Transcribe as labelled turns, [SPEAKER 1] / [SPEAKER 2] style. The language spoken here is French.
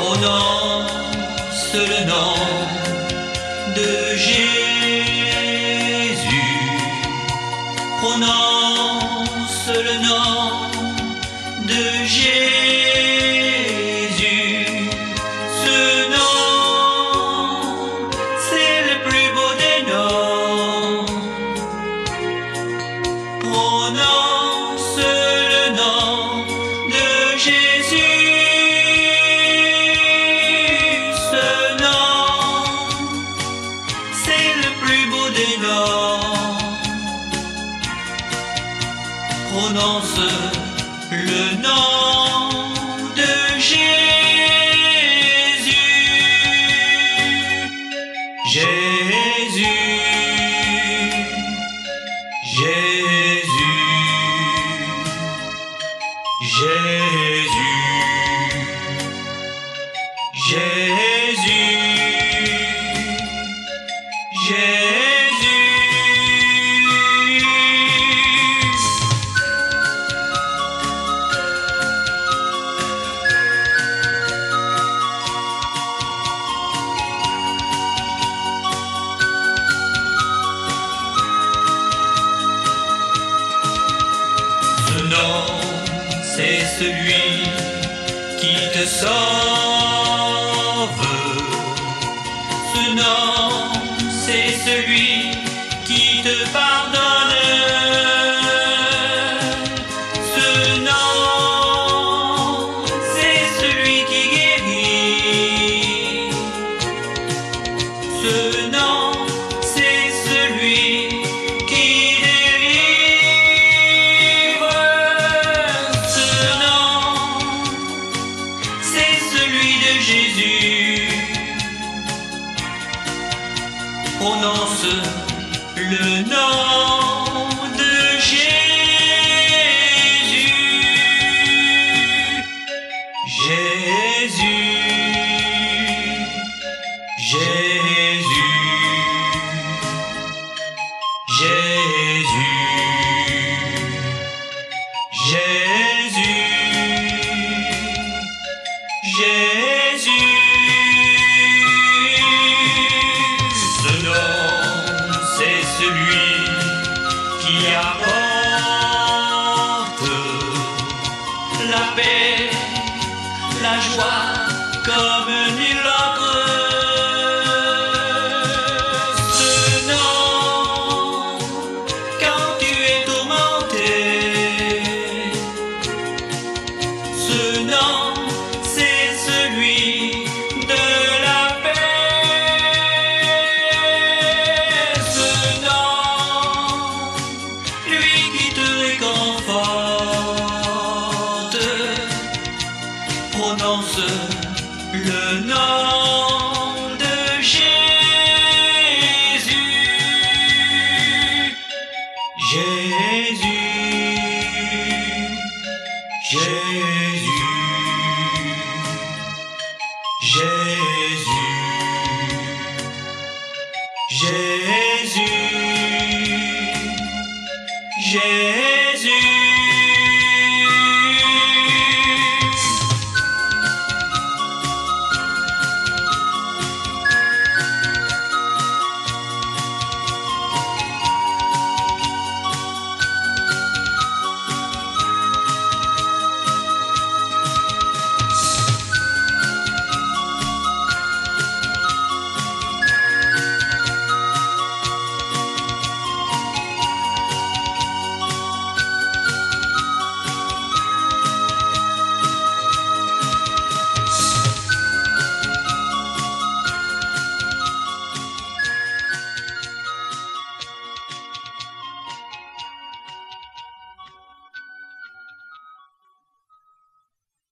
[SPEAKER 1] Prononce le nom de Jésus. Prononce le nom de Jésus. Ce nom, c'est le plus beau des noms. Prononce le nom de Jésus. Ce nom, c'est le plus beau des noms. Prononce le nom de Jésus. Jésus, Jésus, Jésus, Jésus, Jésus. Ce nom, c'est celui qui te sauve. Ce nom, c'est celui qui te pardonne. Ce nom, c'est celui qui guérit. Ce nom, c'est celui qui délivre. Ce nom, c'est celui de Jésus. Prononce le nom de Jésus. Jésus, Jésus, Jésus, Jésus, Jésus. Ce nom, c'est celui qui apporte la paix, la joie comme nul autre. Ce nom, quand tu es tourmenté, ce nom, c'est celui de la paix. Ce nom, lui qui te réconforte. Prononce le nom de Jésus. Jésus, Jésus, Jésus, Jésus, Jésus.